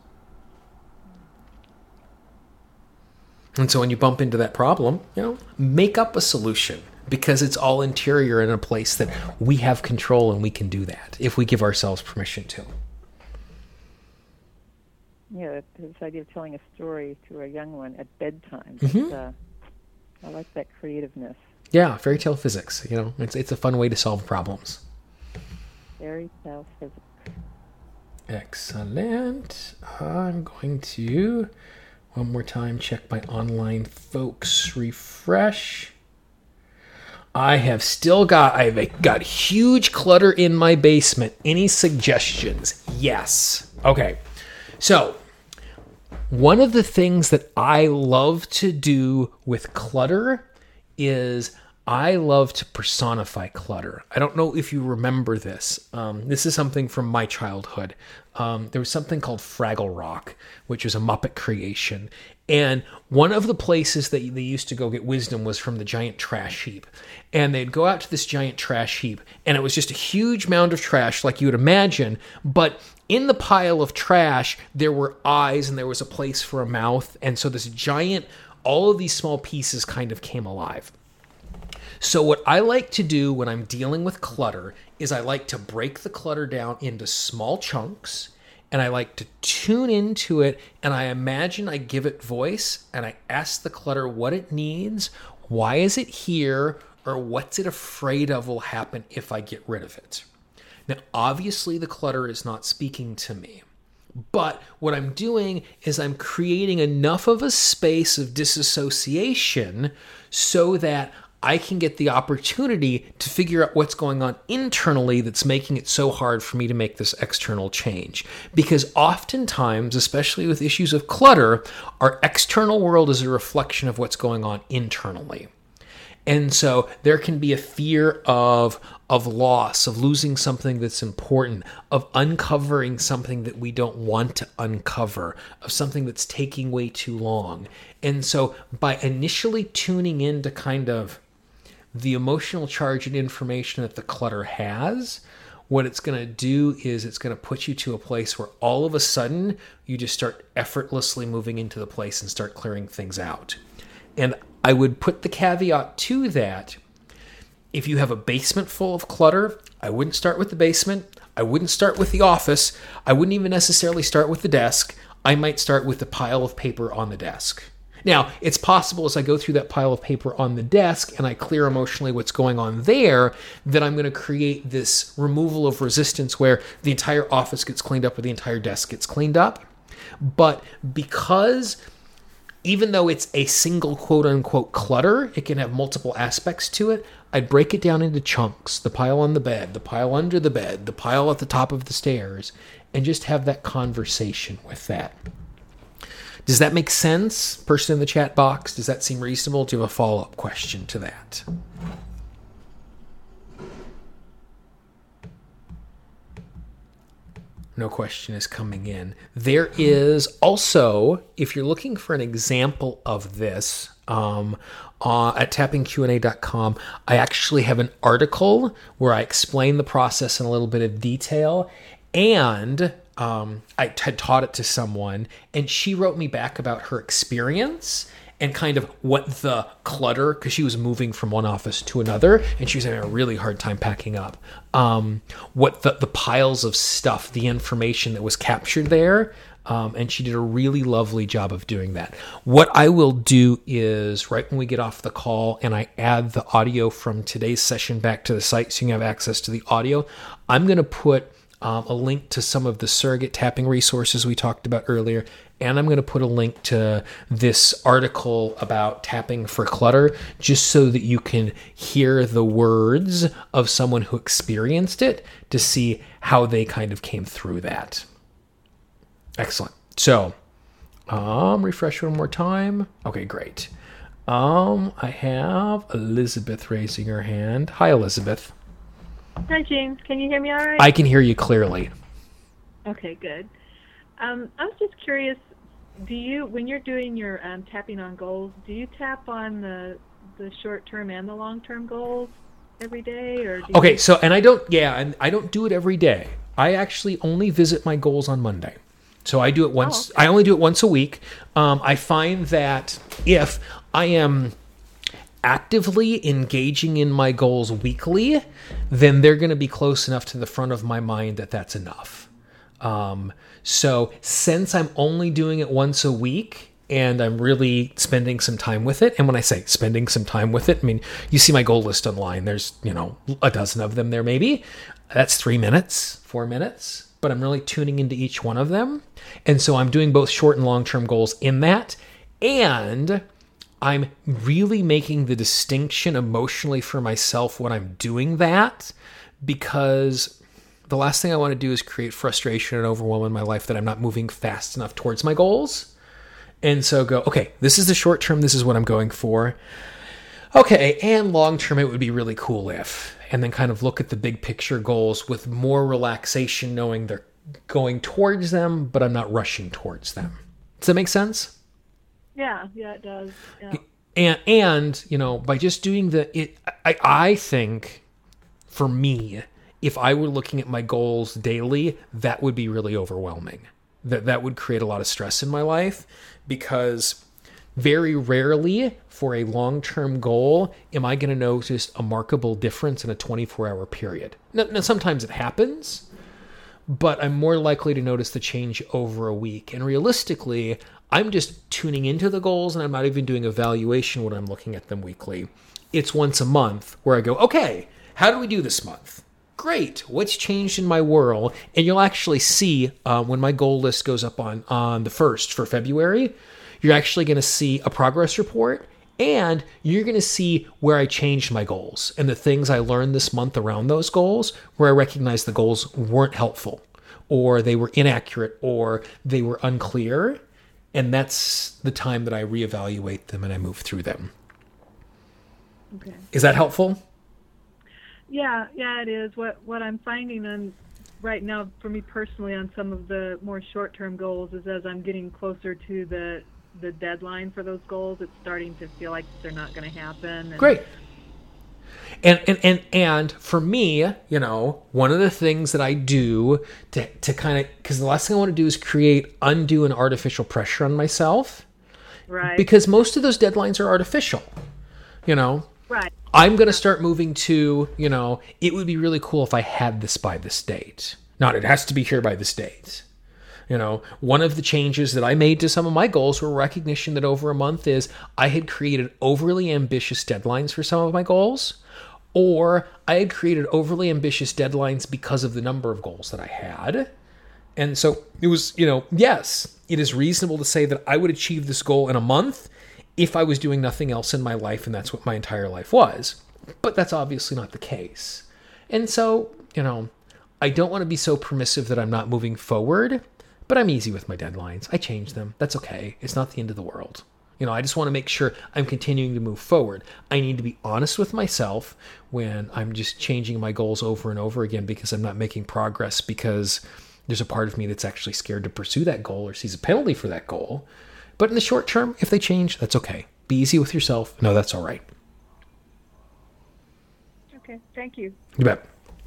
And so when you bump into that problem, you know, make up a solution because it's all interior in a place that we have control and we can do that if we give ourselves permission to. Yeah, this idea of telling a story to a young one at bedtime. Mm-hmm. Uh, I like that creativeness. Yeah, fairy tale physics. You know, it's it's a fun way to solve problems. Fairy tale physics. Excellent. I'm going to one more time check my online folks refresh. I have still got I've got huge clutter in my basement. Any suggestions? Yes. Okay. So, one of the things that I love to do with clutter is I love to personify clutter. I don't know if you remember this. Um, this is something from my childhood. Um, there was something called Fraggle Rock, which was a Muppet creation. And one of the places that they used to go get wisdom was from the giant trash heap. And they'd go out to this giant trash heap, and it was just a huge mound of trash like you would imagine, but in the pile of trash, there were eyes and there was a place for a mouth. And so this giant, all of these small pieces kind of came alive. So what I like to do when I'm dealing with clutter is I like to break the clutter down into small chunks, and I like to tune into it, and I imagine I give it voice, and I ask the clutter what it needs, why is it here, or what's it afraid of will happen if I get rid of it. Now, obviously, the clutter is not speaking to me, but what I'm doing is I'm creating enough of a space of disassociation so that I can get the opportunity to figure out what's going on internally that's making it so hard for me to make this external change. Because oftentimes, especially with issues of clutter, our external world is a reflection of what's going on internally. And so there can be a fear of of loss, of losing something that's important, of uncovering something that we don't want to uncover, of something that's taking way too long. And so by initially tuning into kind of the emotional charge and information that the clutter has, what it's going to do is it's going to put you to a place where all of a sudden you just start effortlessly moving into the place and start clearing things out. And I would put the caveat to that. If you have a basement full of clutter, I wouldn't start with the basement. I wouldn't start with the office. I wouldn't even necessarily start with the desk. I might start with the pile of paper on the desk. Now, it's possible as I go through that pile of paper on the desk and I clear emotionally what's going on there, that I'm going to create this removal of resistance where the entire office gets cleaned up or the entire desk gets cleaned up. But because even though it's a single quote-unquote clutter, it can have multiple aspects to it, I'd break it down into chunks. The pile on the bed, the pile under the bed, the pile at the top of the stairs, and just have that conversation with that. Does that make sense? Person in the chat box, does that seem reasonable? Do you have a follow-up question to that? No question is coming in. There is also, if you're looking for an example of this, um, uh, at tapping Q and A dot com, I actually have an article where I explain the process in a little bit of detail. And um, I had taught it to someone, and she wrote me back about her experience and kind of what the clutter, because she was moving from one office to another, and she was having a really hard time packing up. Um, what the, the piles of stuff, the information that was captured there, um, and she did a really lovely job of doing that. What I will do is, right when we get off the call and I add the audio from today's session back to the site so you can have access to the audio, I'm going to put um, a link to some of the surrogate tapping resources we talked about earlier, and I'm going to put a link to this article about tapping for clutter, just so that you can hear the words of someone who experienced it to see how they kind of came through that. Excellent. So, um, refresh one more time. Okay, great. Um, I have Elizabeth raising her hand. Hi, Elizabeth. Hi, James. Can you hear me all right? I can hear you clearly. Okay, good. Um, I was just curious, do you, when you're doing your um, tapping on goals, do you tap on the the short-term and the long-term goals every day? Or do you... Okay, so, and I don't, yeah, and I don't do it every day. I actually only visit my goals on Monday. So I do it once, oh, okay. I only do it once a week. Um, I find that if I am actively engaging in my goals weekly, then they're going to be close enough to the front of my mind that that's enough. Um, so since I'm only doing it once a week and I'm really spending some time with it, and when I say spending some time with it, I mean, you see my goal list online. There's, you know, a dozen of them there maybe. That's three minutes, four minutes, but I'm really tuning into each one of them. And so I'm doing both short and long-term goals in that. And I'm really making the distinction emotionally for myself when I'm doing that, because the last thing I want to do is create frustration and overwhelm in my life that I'm not moving fast enough towards my goals. And so go, okay, this is the short term. This is what I'm going for. Okay, and long term, it would be really cool if, and then kind of look at the big picture goals with more relaxation, knowing they're going towards them, but I'm not rushing towards them. Does that make sense? Yeah, yeah, it does. Yeah. And, and, you know, by just doing the, it, I, I think for me, if I were looking at my goals daily, that would be really overwhelming. That that would create a lot of stress in my life, because very rarely for a long-term goal am I going to notice a markable difference in a twenty-four hour period. Now, now, sometimes it happens, but I'm more likely to notice the change over a week. And realistically, I'm just tuning into the goals, and I'm not even doing evaluation when I'm looking at them weekly. It's once a month where I go, okay, how do we do this month? Great. What's changed in my world? And you'll actually see uh, when my goal list goes up on, on the first for February, you're actually going to see a progress report, and you're going to see where I changed my goals and the things I learned this month around those goals, where I recognized the goals weren't helpful, or they were inaccurate, or they were unclear. And that's the time that I reevaluate them and I move through them. Okay. Is that helpful? Yeah, yeah, it is. What what I'm finding on right now for me personally on some of the more short-term goals is as I'm getting closer to the the deadline for those goals, it's starting to feel like they're not going to happen. And Great. And, and and and for me, you know, one of the things that I do to to kind of, because the last thing I want to do is create undue and artificial pressure on myself. Right. Because most of those deadlines are artificial, you know. Right. I'm going to start moving to, you know, it would be really cool if I had this by this date. Not it has to be here by this date. You know, one of the changes that I made to some of my goals were recognition that over a month is I had created overly ambitious deadlines for some of my goals, or I had created overly ambitious deadlines because of the number of goals that I had. And so it was, you know, yes, it is reasonable to say that I would achieve this goal in a month if I was doing nothing else in my life and that's what my entire life was. But that's obviously not the case. And so, you know, I don't want to be so permissive that I'm not moving forward, but I'm easy with my deadlines. I change them. That's okay. It's not the end of the world. You know, I just want to make sure I'm continuing to move forward. I need to be honest with myself when I'm just changing my goals over and over again because I'm not making progress, because there's a part of me that's actually scared to pursue that goal or sees a penalty for that goal. But in the short term, if they change, that's okay. Be easy with yourself. No, that's all right. Okay, thank you. You bet.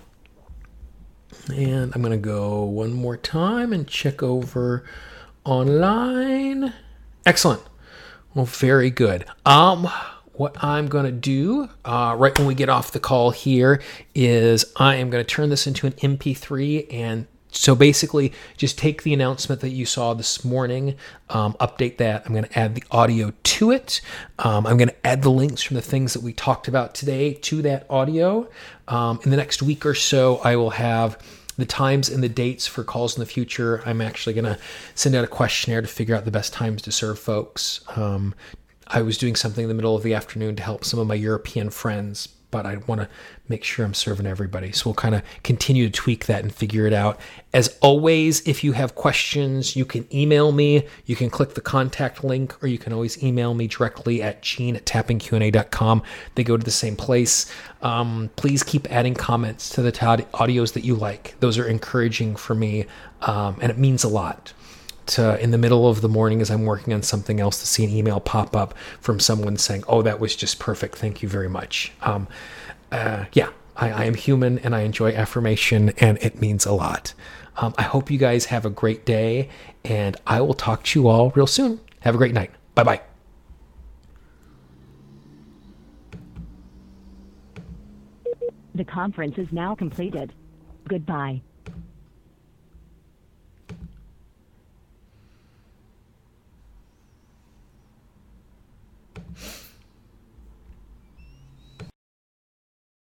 And I'm going to go one more time and check over online. Excellent. Well, very good. Um, what I'm going to do uh, right when we get off the call here is I am going to turn this into an M P three. And so basically just take the announcement that you saw this morning, um, update that. I'm going to add the audio to it. Um, I'm going to add the links from the things that we talked about today to that audio. Um, in the next week or so, I will have the times and the dates for calls in the future. I'm actually going to send out a questionnaire to figure out the best times to serve folks. Um, I was doing something in the middle of the afternoon to help some of my European friends, but I want to make sure I'm serving everybody. So we'll kind of continue to tweak that and figure it out. As always, if you have questions, you can email me. You can click the contact link, or you can always email me directly at gene at tapping q and a dot com. They go to the same place. Um, please keep adding comments to the audios that you like. Those are encouraging for me, um, and it means a lot. To, in the middle of the morning as I'm working on something else, to see an email pop up from someone saying, oh, that was just perfect. Thank you very much. Um, uh, yeah, I, I am human and I enjoy affirmation, and it means a lot. Um, I hope you guys have a great day, and I will talk to you all real soon. Have a great night. Bye-bye. The conference is now completed. Goodbye.